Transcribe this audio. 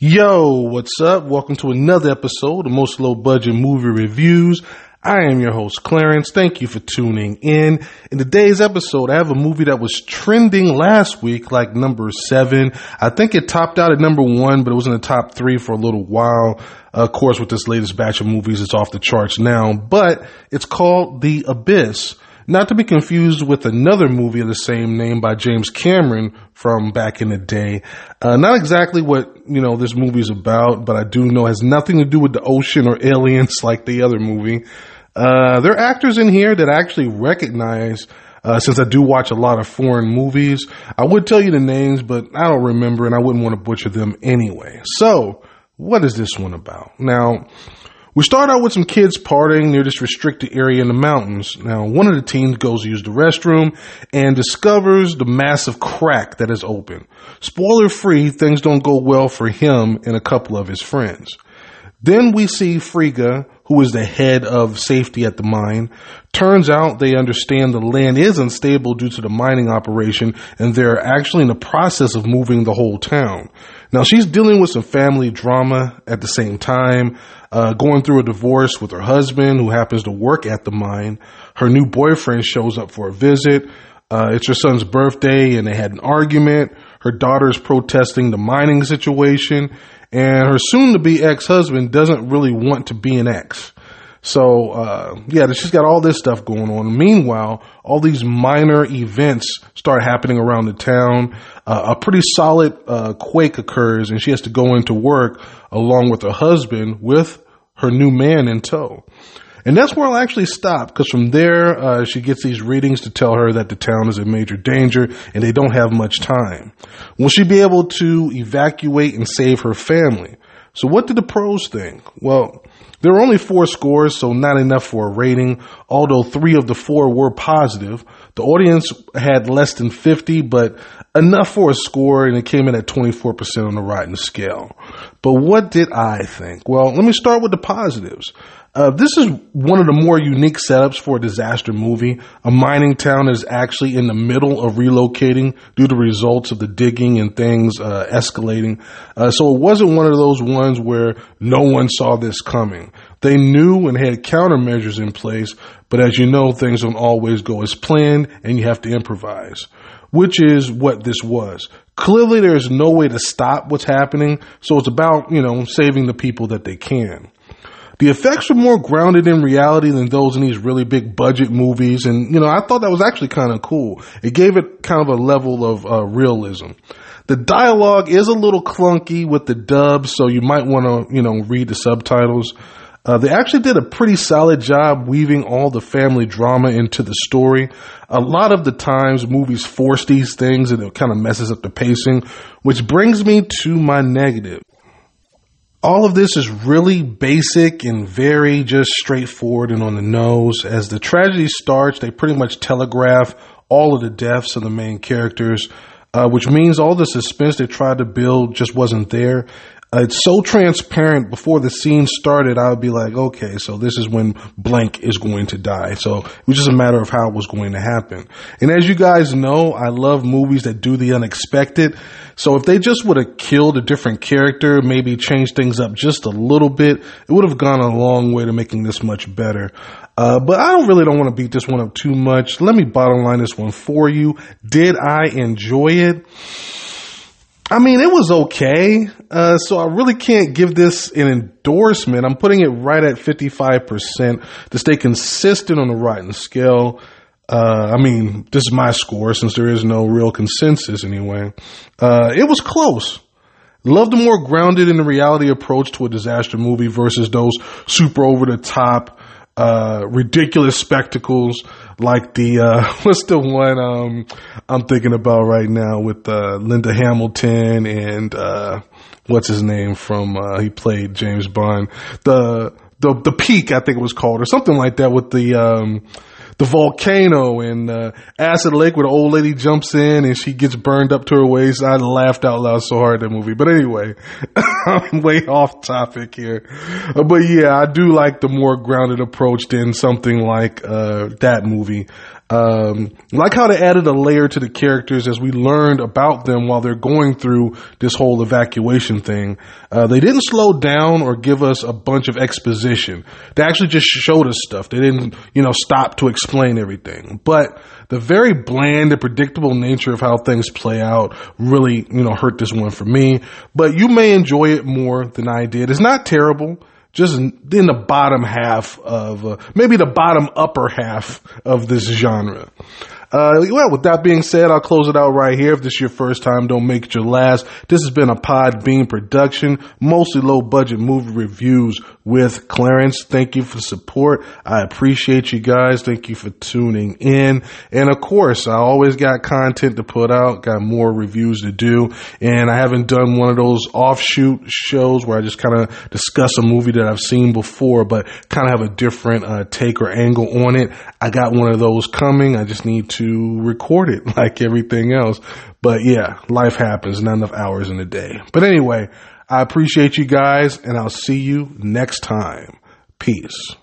Yo, what's up? Welcome to another episode of Most Low Budget Movie Reviews. I am your host, Clarence. Thank you for tuning in. In today's episode, I have a movie that was trending last week, like number 7. I think it topped out at number 1, but it was in the top 3 for a little while. Of course, with this latest batch of movies, it's off the charts now, but it's called The Abyss. Not to be confused with another movie of the same name by James Cameron from back in the day. Not exactly what, this movie is about, but I do know it has nothing to do with the ocean or aliens like the other movie. There are actors in here that I actually recognize, since I do watch a lot of foreign movies. I would tell you the names, but I don't remember and I wouldn't want to butcher them anyway. So, what is this one about? Now, we start out with some kids partying near this restricted area in the mountains. Now, one of the teens goes to use the restroom and discovers the massive crack that is open. Spoiler free, things don't go well for him and a couple of his friends. Then we see Frigga, who is the head of safety at the mine. Turns out they understand the land is unstable due to the mining operation, and they're actually in the process of moving the whole town. Now, she's dealing with some family drama at the same time, going through a divorce with her husband, who happens to work at the mine. Her new boyfriend shows up for a visit. It's her son's birthday, and they had an argument. Her daughter's protesting the mining situation, and her soon-to-be ex-husband doesn't really want to be an ex. So, she's got all this stuff going on. Meanwhile, all these minor events start happening around the town. A pretty solid quake occurs, and she has to go into work along with her husband with her new man in tow. And that's where I'll actually stop, because from there, she gets these readings to tell her that the town is in major danger and they don't have much time. Will she be able to evacuate and save her family? So what did the pros think? Well, there were only 4 scores, so not enough for a rating, although 3 of the 4 were positive. The audience had less than 50, but enough for a score, and it came in at 24% on the Rotten scale. But what did I think? Well, let me start with the positives. This is one of the more unique setups for a disaster movie. A mining town is actually in the middle of relocating due to results of the digging and things escalating. So it wasn't one of those ones where no one saw this coming. They knew and had countermeasures in place, but as you know, things don't always go as planned and you have to improvise, which is what this was. Clearly, there's no way to stop what's happening, so it's about, saving the people that they can. The effects were more grounded in reality than those in these really big budget movies. And, I thought that was actually kind of cool. It gave it kind of a level of realism. The dialogue is a little clunky with the dub, so you might want to, read the subtitles. They actually did a pretty solid job weaving all the family drama into the story. A lot of the times movies force these things and it kind of messes up the pacing, which brings me to my negative. All of this is really basic and very just straightforward and on the nose. As the tragedy starts, they pretty much telegraph all of the deaths of the main characters, which means all the suspense they tried to build just wasn't there. It's so transparent. Before the scene started, I would be like, okay, so this is when blank is going to die. So it was just a matter of how it was going to happen. And as you guys know, I love movies that do the unexpected. So if they just would have killed a different character, maybe changed things up just a little bit, it would have gone a long way to making this much better. But I don't want to beat this one up too much. Let me bottom line this one for you. Did I enjoy it? I mean, it was okay. So I really can't give this an endorsement. I'm putting it right at 55% to stay consistent on the Rotten scale. This is my score since there is no real consensus anyway. It was close. Love the more grounded in the reality approach to a disaster movie versus those super over the top, ridiculous spectacles like the, what's the one, I'm thinking about right now with, Linda Hamilton and, what's his name from, he played James Bond, the Peak, I think it was called, or something like that with the volcano and Acid Lake where the old lady jumps in and she gets burned up to her waist. I laughed out loud so hard at that movie. But anyway, I'm way off topic here. But yeah, I do like the more grounded approach than something like that movie. Like how they added a layer to the characters as we learned about them while they're going through this whole evacuation thing. They didn't slow down or give us a bunch of exposition. They actually just showed us stuff. They didn't, stop to explain everything. But the very bland and predictable nature of how things play out really, hurt this one for me. But you may enjoy it more than I did. It's not terrible. Just in the bottom half of, maybe the bottom upper half of this genre. Well, with that being said, I'll close it out right here. If this is your first time, don't make it your last. This has been a Podbean production, mostly low budget movie reviews with Clarence. Thank you for the support. I appreciate you guys. Thank you for tuning in. And of course, I always got content to put out, got more reviews to do. And I haven't done one of those offshoot shows where I just kind of discuss a movie that I've seen before, but kind of have a different take or angle on it. I got one of those coming. I just need to record it like everything else. But yeah, life happens, not enough hours in a day. But anyway, I appreciate you guys, and I'll see you next time. Peace.